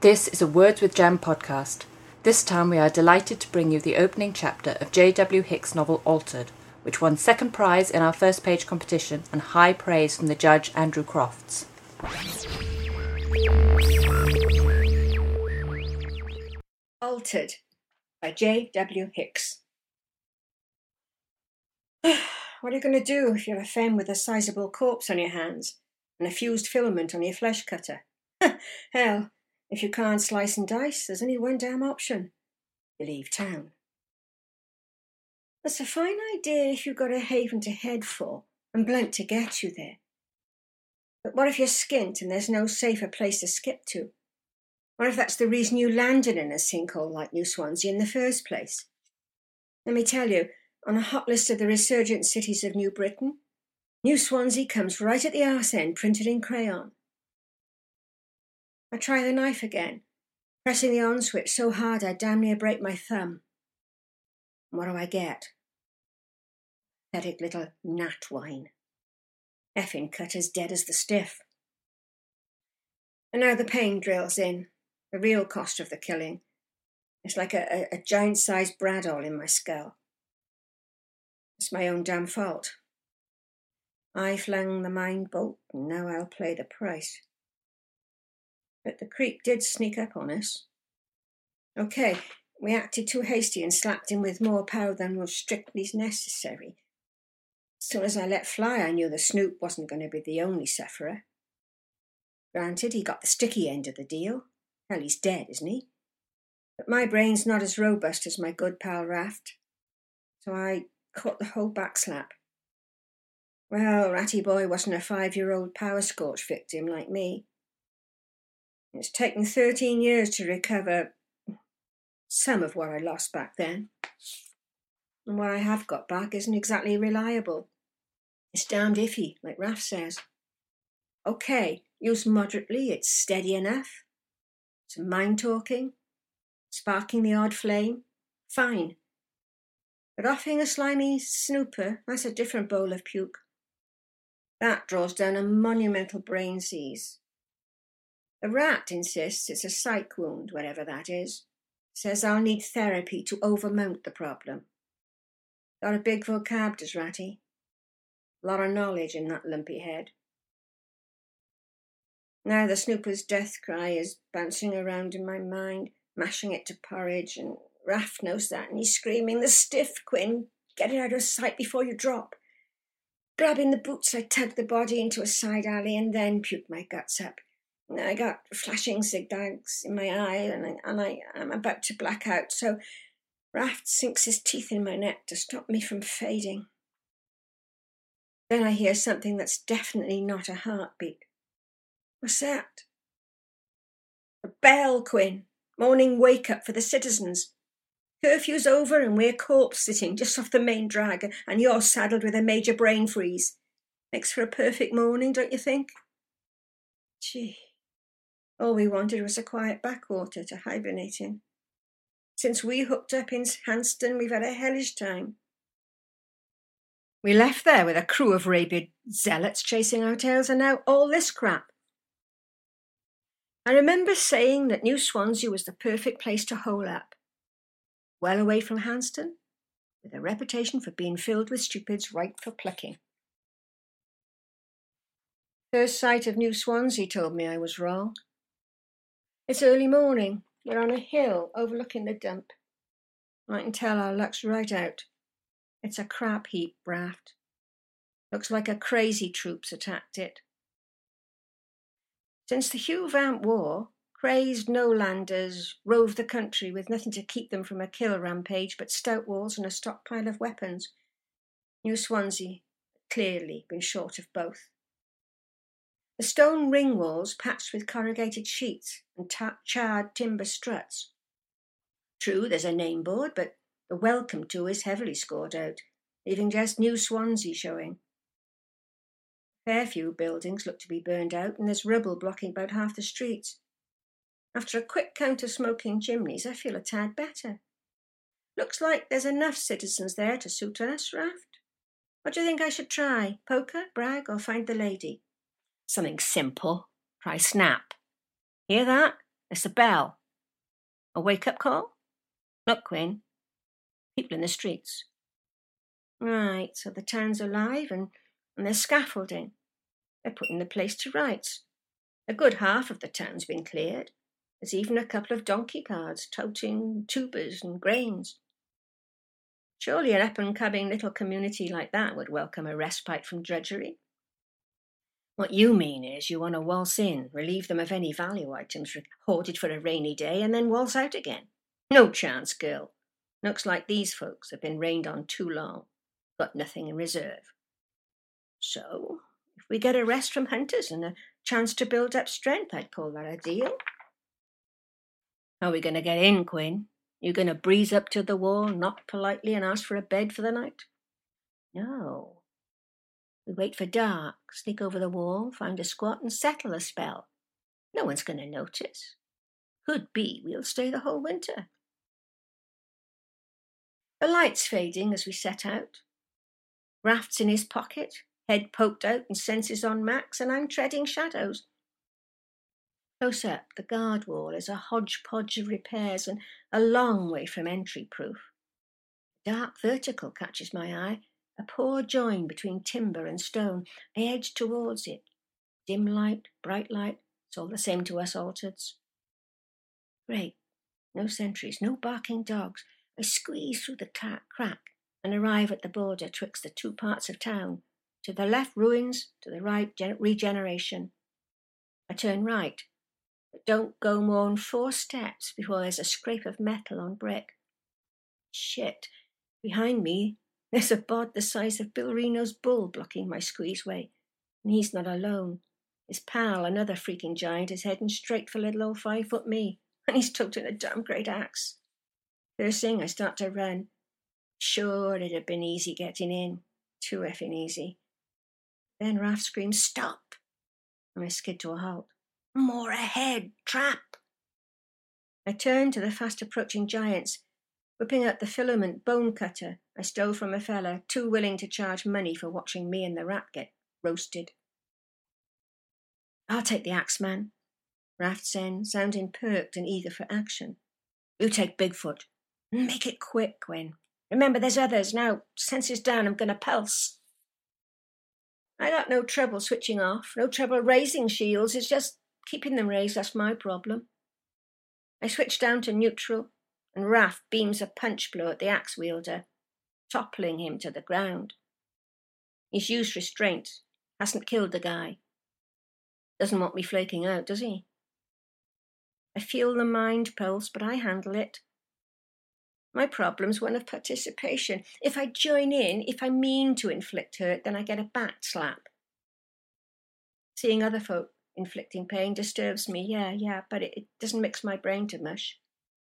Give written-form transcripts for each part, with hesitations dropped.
This is a Words with Jam podcast. This time we are delighted to bring you the opening chapter of J.W. Hick's novel Altered, which won second prize in our first page competition and high praise from the judge Andrew Crofts. Altered by J.W. Hicks. What are you going to do if you're a femme with a sizable corpse on your hands and a fused filament on your flesh cutter? Hell, if you can't slice and dice, there's only one damn option. You leave town. That's a fine idea if you've got a haven to head for and blunt to get you there. But what if you're skint and there's no safer place to skip to? What if that's the reason you landed in a sinkhole like New Swansea in the first place? Let me tell you, on a hot list of the resurgent cities of New Britain, New Swansea comes right at the arse end, printed in crayon. I try the knife again, pressing the on switch so hard I damn near break my thumb. And what do I get? Pathetic little gnat wine. Effing cutter's dead as the stiff. And now the pain drills in, the real cost of the killing. It's like a giant-sized bradawl in my skull. It's my own damn fault. I flung the mind bolt, and now I'll pay the price. But the creep did sneak up on us. Okay, we acted too hasty and slapped him with more power than was strictly necessary. As soon as I let fly, I knew the snoop wasn't going to be the only sufferer. Granted, he got the sticky end of the deal. Hell, he's dead, isn't he? But my brain's not as robust as my good pal Raft. So I caught the whole backslap. Well, Ratty Boy wasn't a 5-year-old power scorch victim like me. It's taken 13 years to recover some of what I lost back then. And what I have got back isn't exactly reliable. It's damned iffy, like Raft says. Okay, used moderately, it's steady enough. Some mind talking, sparking the odd flame, fine. But offing a slimy snooper, that's a different bowl of puke. That draws down a monumental brain seize. The Rat insists it's a psych wound, whatever that is. Says I'll need therapy to overmount the problem. Got a big vocab, does Ratty. A lot of knowledge in that lumpy head. Now the snooper's death cry is bouncing around in my mind, mashing it to porridge, and Raft knows that, and he's screaming, "The stiff, Quinn! Get it out of sight before you drop." Grabbing the boots, I tug the body into a side alley and then puke my guts up. I got flashing zigzags in my eye and I'm about to black out, so Raft sinks his teeth in my neck to stop me from fading. Then I hear something that's definitely not a heartbeat. What's that? A bell, Quinn. Morning wake-up for the citizens. Curfew's over and we're corpse-sitting just off the main drag and you're saddled with a major brain freeze. Makes for a perfect morning, don't you think? Gee, all we wanted was a quiet backwater to hibernate in. Since we hooked up in Hanston, we've had a hellish time. We left there with a crew of rabid zealots chasing our tails and now all this crap. I remember saying that New Swansea was the perfect place to hole up. Well away from Hanston, with a reputation for being filled with stupids ripe for plucking. First sight of New Swansea told me I was wrong. It's early morning. We're on a hill overlooking the dump. I can tell our luck's right out. It's a crap heap, Raft. Looks like a crazy troops attacked it. Since the Hugh Vamp War, crazed no-landers rove the country with nothing to keep them from a kill rampage but stout walls and a stockpile of weapons. New Swansea had clearly been short of both. The stone ring walls patched with corrugated sheets and charred timber struts. True, there's a name board, but the welcome to is heavily scored out, leaving just New Swansea showing. A fair few buildings look to be burned out and there's rubble blocking about half the streets. After a quick count of smoking chimneys, I feel a tad better. Looks like there's enough citizens there to suit us, Raft. What do you think I should try? Poker, brag, or find the lady? Something simple. Try snap. Hear that? It's the bell. A wake-up call? Look, Quinn. People in the streets. Right, so the town's alive and there's scaffolding. They're putting the place to rights. A good half of the town's been cleared. There's even a couple of donkey carts toting tubers and grains. Surely an up-and-coming little community like that would welcome a respite from drudgery. What you mean is you want to waltz in, relieve them of any value items hoarded for a rainy day, and then waltz out again. No chance, girl. Looks like these folks have been rained on too long. Got nothing in reserve. So, if we get a rest from hunters and a chance to build up strength, I'd call that a deal. How are we going to get in, Quinn? You going to breeze up to the wall, knock politely and ask for a bed for the night? No. We wait for dark, sneak over the wall, find a squat and settle a spell. No one's going to notice. Could be we'll stay the whole winter. The light's fading as we set out. Raft's in his pocket, head poked out and senses on max, and I'm treading shadows. Close up, the guard wall is a hodgepodge of repairs and a long way from entry-proof. Dark vertical catches my eye, a poor join between timber and stone. I edge towards it. Dim light, bright light, it's all the same to us Altereds. Great, no sentries, no barking dogs. I squeeze through the crack and arrive at the border twixt the two parts of town. To the left, ruins, to the right, regeneration. I turn right, but don't go more than 4 steps before there's a scrape of metal on brick. Shit, behind me, there's a bod the size of Bill Reno's bull blocking my squeezeway. And he's not alone. His pal, another freaking giant, is heading straight for little old 5-foot me, and he's toting a damn great axe. First thing, I start to run. Sure, it'd have been easy getting in. Too effing easy. Then Raft screams, "Stop!" and I skid to a halt. "More ahead! Trap!" I turn to the fast-approaching giants. Whipping out the filament bone cutter I stole from a fella too willing to charge money for watching me and the rat get roasted. "I'll take the axe, man," Raft said, sounding perked and eager for action. "You take Bigfoot. Make it quick, Gwen. Remember, there's others. Now, senses down, I'm going to pulse." I got no trouble switching off, no trouble raising shields. It's just keeping them raised, that's my problem. I switch down to neutral, and Raft beams a punch blow at the axe wielder, toppling him to the ground. He's used restraint, hasn't killed the guy. Doesn't want me flaking out, does he? I feel the mind pulse, but I handle it. My problem's one of participation. If I join in, if I mean to inflict hurt, then I get a back slap. Seeing other folk inflicting pain disturbs me, yeah, but it doesn't mix my brain to mush.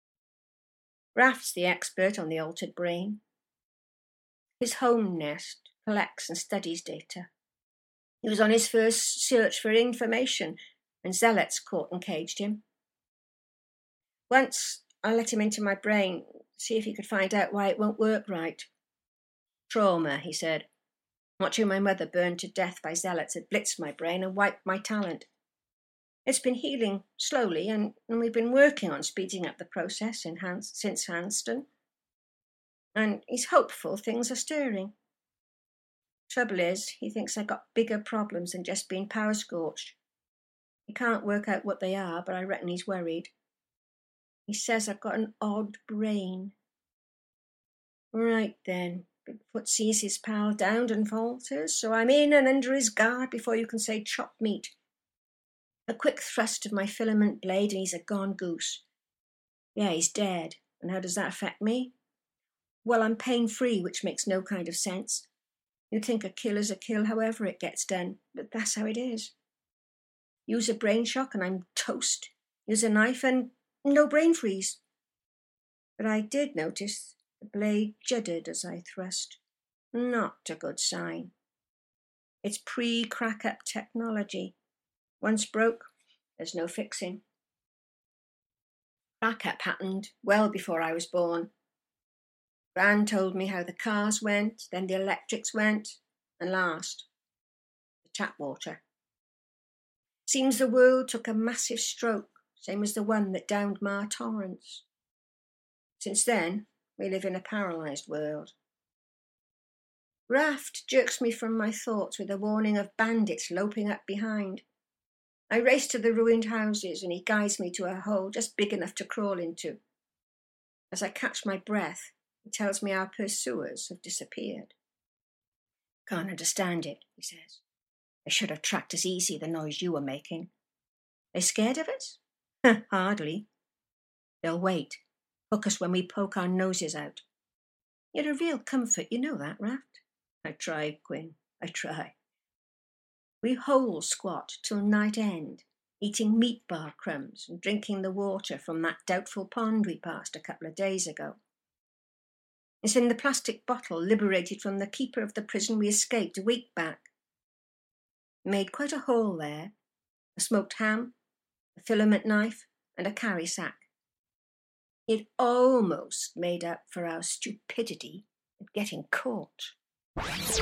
Raft's the expert on the altered brain. His home nest collects and studies data. He was on his first search for information, and zealots caught and caged him. Once I let him into my brain, see if he could find out why it won't work right. Trauma, he said. Watching my mother burned to death by zealots had blitzed my brain and wiped my talent. It's been healing slowly, and we've been working on speeding up the process since Hanston. And he's hopeful things are stirring. Trouble is, he thinks I got bigger problems than just being power-scorched. He can't work out what they are, but I reckon he's worried. He says I've got an odd brain. Right then, Bigfoot sees his pal downed and falters, so I'm in and under his guard before you can say chopped meat. A quick thrust of my filament blade and he's a gone goose. Yeah, he's dead. And how does that affect me? Well, I'm pain-free, which makes no kind of sense. You'd think a kill is a kill however it gets done, but that's how it is. Use a brain shock and I'm toast. Use a knife and no brain freeze. But I did notice the blade juddered as I thrust. Not a good sign. It's pre-crack-up technology. Once broke, there's no fixing. Crack-up happened well before I was born. Gran told me how the cars went, then the electrics went, and last, the tap water. Seems the world took a massive stroke, same as the one that downed Ma Torrance. Since then, we live in a paralysed world. Raft jerks me from my thoughts with a warning of bandits loping up behind. I race to the ruined houses and he guides me to a hole just big enough to crawl into. As I catch my breath, he tells me our pursuers have disappeared. Can't understand it, he says. They should have tracked us easy, the noise you were making. They scared of us? Hardly. They'll wait, hook us when we poke our noses out. You're a real comfort, you know that, Raft? I try, Quinn, I try. We hole squat till night end, eating meat bar crumbs and drinking the water from that doubtful pond we passed a couple of days ago. It's in the plastic bottle liberated from the keeper of the prison we escaped a week back. Made quite a haul there, a smoked ham, a filament knife and a carry sack. It almost made up for our stupidity at getting caught.